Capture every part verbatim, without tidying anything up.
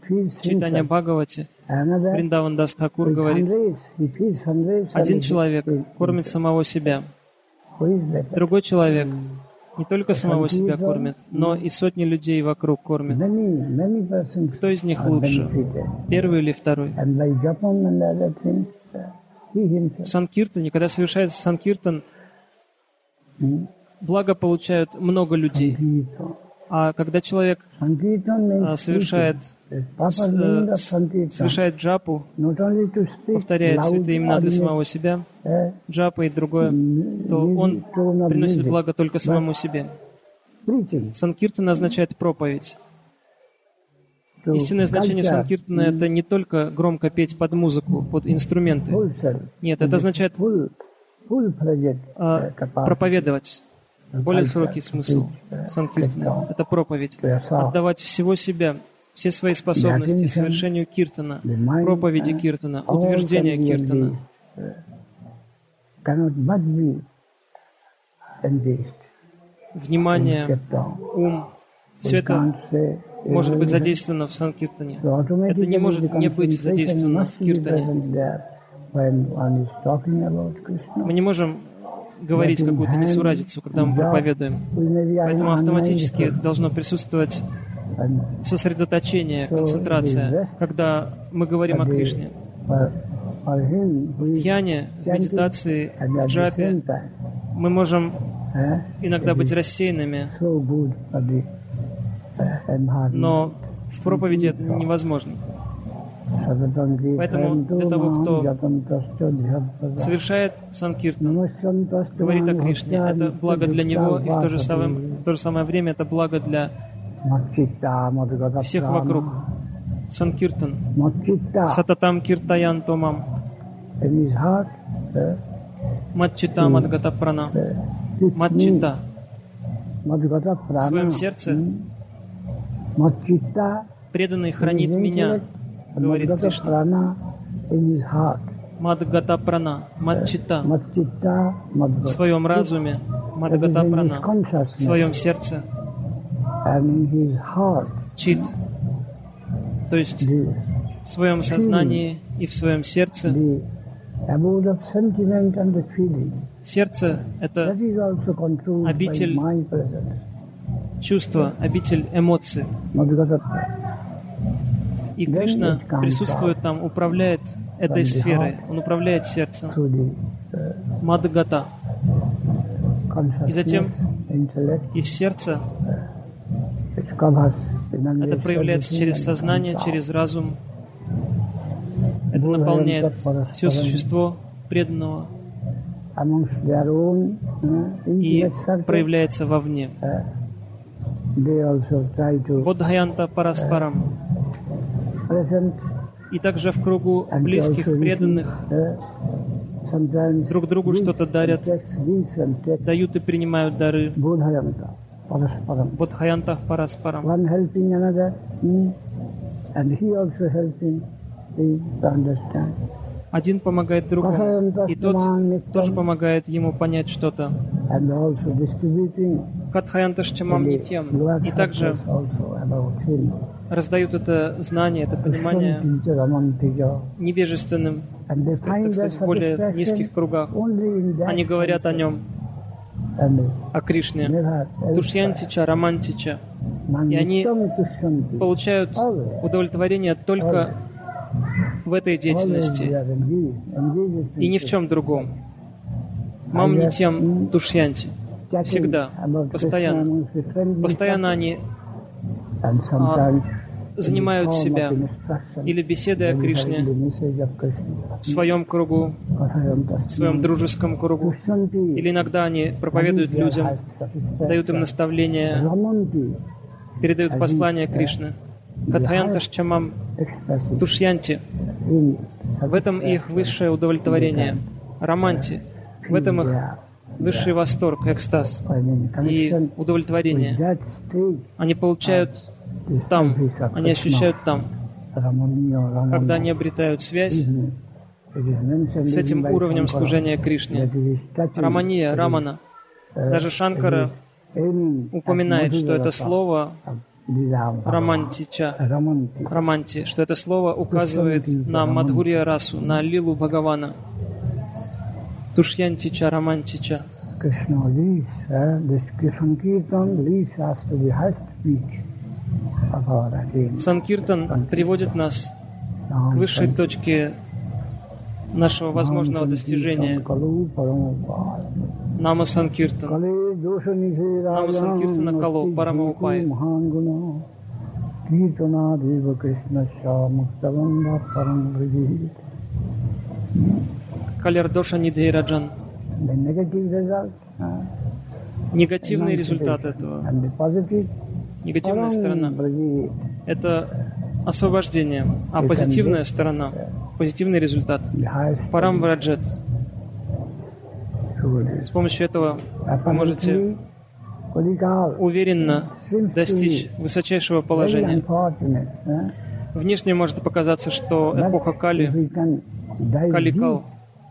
Чайтанья Бхагавати Вриндаван Дас Тхакур говорит: один человек кормит самого себя, другой человек не только самого себя кормит, но и сотни людей вокруг кормит. Кто из них лучше, первый или второй? В Санкиртане, когда совершается Санкиртан, благо получают много людей. А когда человек а, совершает, с, э, совершает джапу, повторяет святые имена для самого себя, джапа и другое, то он приносит благо только самому себе. Санкиртана означает проповедь. Истинное значение Санкиртана — это не только громко петь под музыку, под инструменты. Нет, это означает а, проповедовать. Более широкий смысл Санкиртана — это проповедь. Отдавать всего себя, все свои способности совершению киртана, проповеди киртана, утверждения киртана. Внимание, ум — все это может быть задействовано в Санкиртане. Это не может не быть задействовано в киртане. Мы не можем говорить какую-то несуразицу, когда мы проповедуем. Поэтому автоматически должно присутствовать сосредоточение, концентрация, когда мы говорим о Кришне. В дхьяне, в медитации, в джапе мы можем иногда быть рассеянными, но в проповеди это невозможно. Поэтому для того, кто совершает Санкиртан, говорит о Кришне, это благо для него, и в то же самое, в то же самое время это благо для всех вокруг. Санкиртан. Сататам киртаян томам. Матчита мадгата прана. Матчита. В своем сердце преданный хранит меня, говорит Кришна. Мадгата прана, матчита, в своем разуме, мадгата прана, в своем сердце, чит, то есть в своем сознании и в своем сердце. Сердце — это обитель чувства, обитель эмоций. И Кришна присутствует там, управляет этой сферой. Он управляет сердцем. Мадгата. И затем из сердца это проявляется через сознание, через разум. Это наполняет все существо преданного и проявляется вовне. Бодхаянта параспарам. И также в кругу близких, преданных друг другу что-то дарят, дают и принимают дары. Бодхаянта параспарам. Один помогает другому, и тот тоже помогает ему понять что-то. Катхаянташчамам нитьям. И также раздают это знание, это понимание невежественным, так сказать, в более низких кругах. Они говорят о нем, о Кришне. Тушьянтича, романтича. И они получают удовлетворение только в этой деятельности и ни в чем другом. Мам нитьям тушьянти. Всегда, постоянно. Постоянно они а, занимают себя или беседой о Кришне в своем кругу, в своем дружеском кругу. Или иногда они проповедуют людям, дают им наставления, передают послание Кришны. Катхаянташчамам тушьянти. В этом их высшее удовлетворение. Романти. В этом их высший восторг, экстаз и удовлетворение. Они получают там, они ощущают там, когда они обретают связь с этим уровнем служения Кришне. Рамания, Рамана. Даже Шанкара упоминает, что это слово романтича, романти, что это слово указывает на Мадхурья расу, на лилу Бхагавана. Тушьянтича, романтича. Санкиртан приводит нас к высшей точке нашего возможного достижения. Нама Санкиртан. Нама Санкиртана Кало, Парамаупай. Калярдоша Нидхейраджан. Негативный результат этого. Негативная сторона — это освобождение, а позитивная сторона — позитивный результат. Парамвраджет. С помощью этого вы можете уверенно достичь высочайшего положения. Внешне может показаться, что эпоха Кали, Каликал,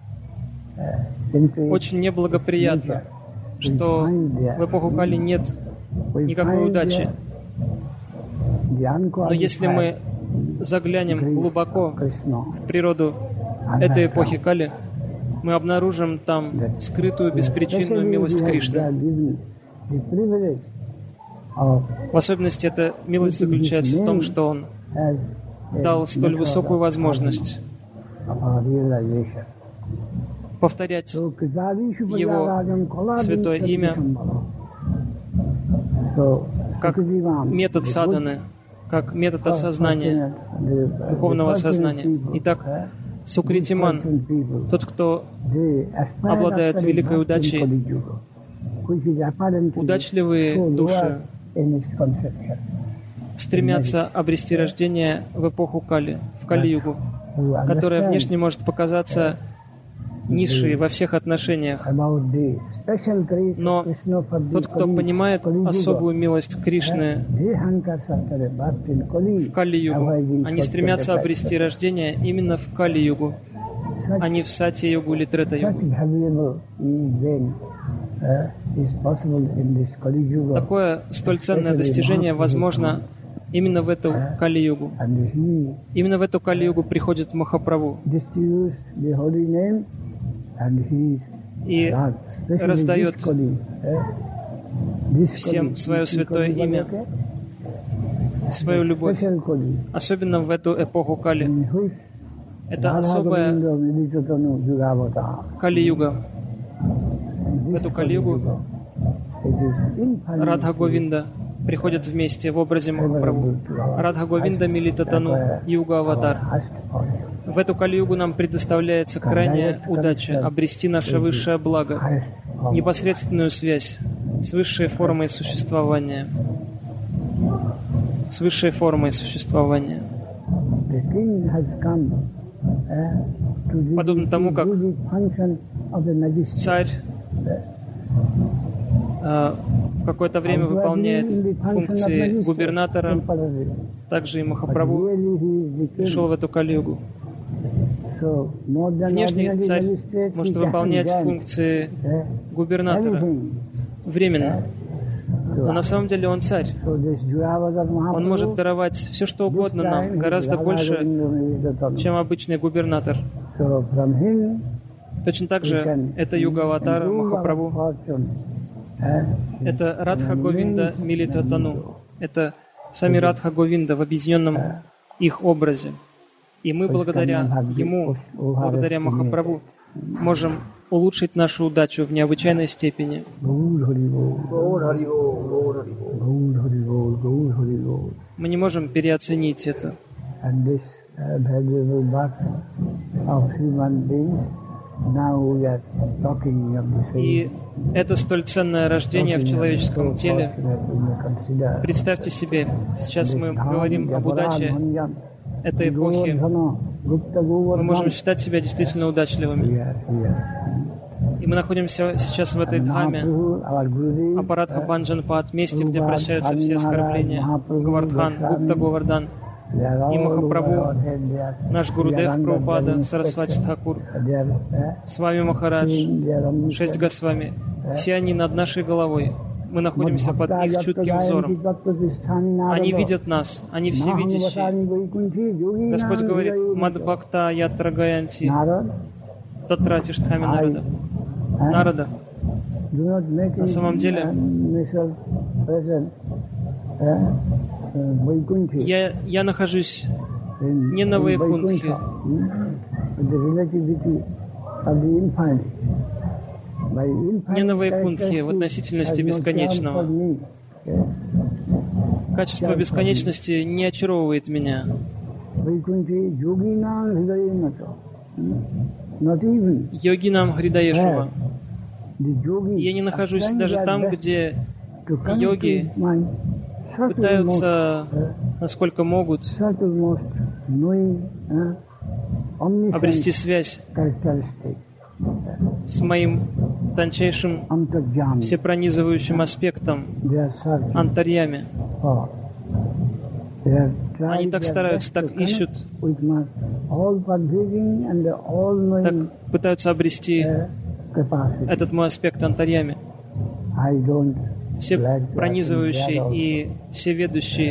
очень неблагоприятна, что в эпоху Кали нет никакой удачи. Но если мы заглянем глубоко в природу этой эпохи Кали, мы обнаружим там скрытую беспричинную милость Кришны. В особенности эта милость заключается в том, что Он дал столь высокую возможность повторять Его святое имя как метод садханы, как метод осознания, духовного осознания. Итак, Сукритиман, тот, кто обладает великой удачей, удачливые души стремятся обрести рождение в эпоху Кали, в Кали-югу, которая внешне может показаться низшей во всех отношениях. Но тот, кто понимает особую милость Кришны в Кали-югу, они стремятся обрести рождение именно в Кали-югу, а не в Сатья-югу или Трета-югу. Такое столь ценное достижение возможно именно в эту Кали-югу. Именно в эту Кали-югу приходит Махапрабху и раздает всем свое святое имя, свою любовь, особенно в эту эпоху Кали. Это особая Кали-юга. В эту Кали-югу Радха Говинда приходят вместе в образе Махапрабху. Радха Говинда Милита Тану, Юга Аватар. В эту Кали-югу нам предоставляется крайняя удача обрести наше высшее благо, непосредственную связь с высшей формой существования. С высшей формой существования. Подобно тому, как царь э, в какое-то время выполняет функции губернатора, также и Махапрабху пришел в эту Кали-югу. Внешний царь может выполнять функции губернатора временно, но на самом деле он царь. Он может даровать все, что угодно нам, гораздо больше, чем обычный губернатор. Точно так же это Юга Аватара Махапрабху. Это Радха Говинда Милита Тану. Это сами Радха Говинда в объединенном их образе. И мы благодаря Ему, благодаря Махапрабху, можем улучшить нашу удачу в необычайной степени. Мы не можем переоценить это. И это столь ценное рождение в человеческом теле. Представьте себе, сейчас мы говорим об удаче этой эпохи. Мы можем считать себя действительно удачливыми. И мы находимся сейчас в этой дхаме, Апарадха Бханджан Пад, месте, где прощаются все оскорбления. Гавардхан, Гупта Говардан и Махапрабху, наш Гурудев Прабхупада, Сарасвати Тхакур, с вами Махарадж, шесть Госвами. Все они над нашей головой. мы находимся под их чутким взором. Они видят нас, они всевидящие. Господь говорит, Мадбхакта ятра гаянти, татра тиштхами народа. Народа. На самом деле, я, я нахожусь не на Вайкунтхе, не на Вайкунтхе в относительности бесконечного. Качество бесконечности не очаровывает меня. Йогинам Хридаешува. Я не нахожусь даже там, где йоги пытаются, насколько могут, обрести связь с моим тончайшим, всепронизывающим аспектом антарьями. Они так стараются, так ищут, так пытаются обрести этот мой аспект антарьями. Все пронизывающий и всеведущий.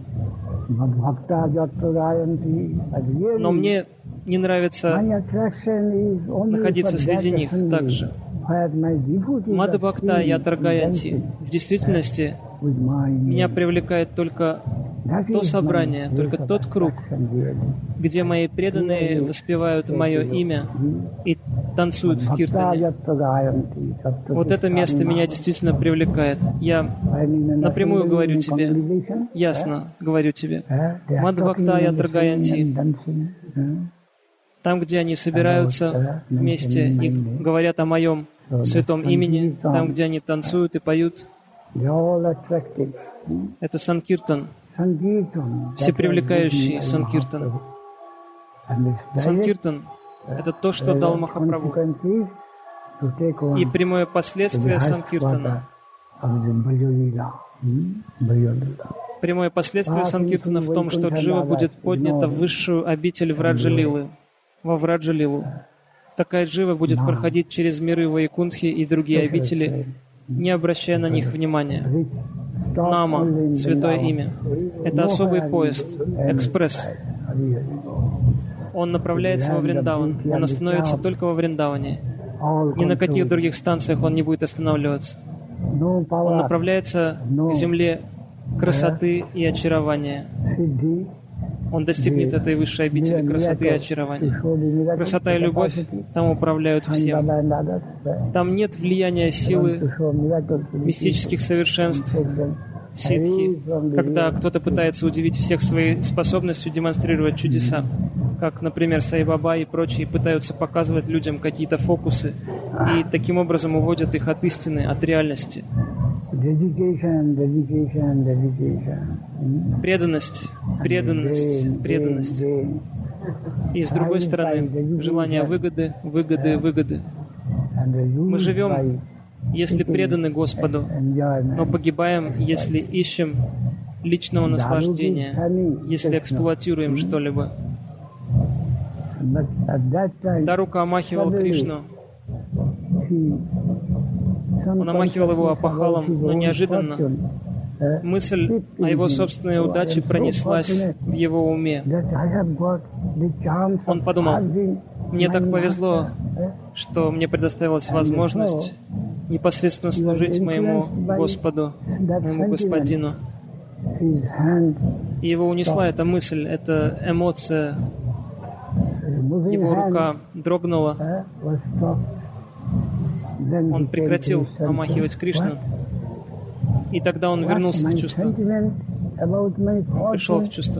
Но мне не нравится находиться среди них также. Мадбхакта ятра гаянти. В действительности меня привлекает только то собрание, только тот круг, где мои преданные воспевают мое имя и танцуют в киртане. Вот это место меня действительно привлекает. Я напрямую говорю тебе, ясно говорю тебе, Мадбхакта ятра гаянти. Там, где они собираются вместе и говорят о моем святом имени, там, где они танцуют и поют, это Санкиртан, всепривлекающий Санкиртан. Санкиртан — это то, что дал Махапрабху. И прямое последствие Санкиртана. Прямое последствие Санкиртана в том, что Джива будет поднята в высшую обитель Враджа-лилы, во Враджа-лилу. Такая Джива будет проходить через миры Вайкунтхи и другие обители, не обращая на них внимания. Нама, святое имя, это особый поезд, экспресс. Он направляется во Вриндаван, он остановится только во Вриндаване. Ни на каких других станциях он не будет останавливаться. Он направляется к земле красоты и очарования. Он достигнет этой высшей обители красоты и очарования. Красота и любовь там управляют всем. Там нет влияния силы, мистических совершенств, ситхи, когда кто-то пытается удивить всех своей способностью демонстрировать чудеса, как, например, Сай-Баба и прочие пытаются показывать людям какие-то фокусы и таким образом уводят их от истины, от реальности. Преданность, преданность, преданность. И с другой стороны, желание выгоды, выгоды, выгоды. Мы живем, если преданы Господу, но погибаем, если ищем личного наслаждения, если эксплуатируем что-либо. Дарука омахивал Кришну. Он омахивал его опахалом, но неожиданно мысль о его собственной удаче пронеслась в его уме. Он подумал, мне так повезло, что мне предоставилась возможность непосредственно служить моему Господу, моему Господину. И его унесла эта мысль, эта эмоция. Его рука дрогнула. Он прекратил омахивать Кришну. И тогда он вернулся в чувство. Он пришел в чувство.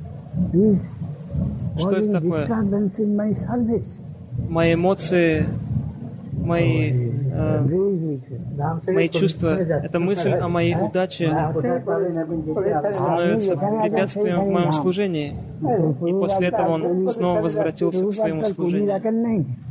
Что это такое? Мои эмоции, мои, э, мои чувства, эта мысль о моей удаче становится препятствием в моем служении. И после этого он снова возвратился к своему служению.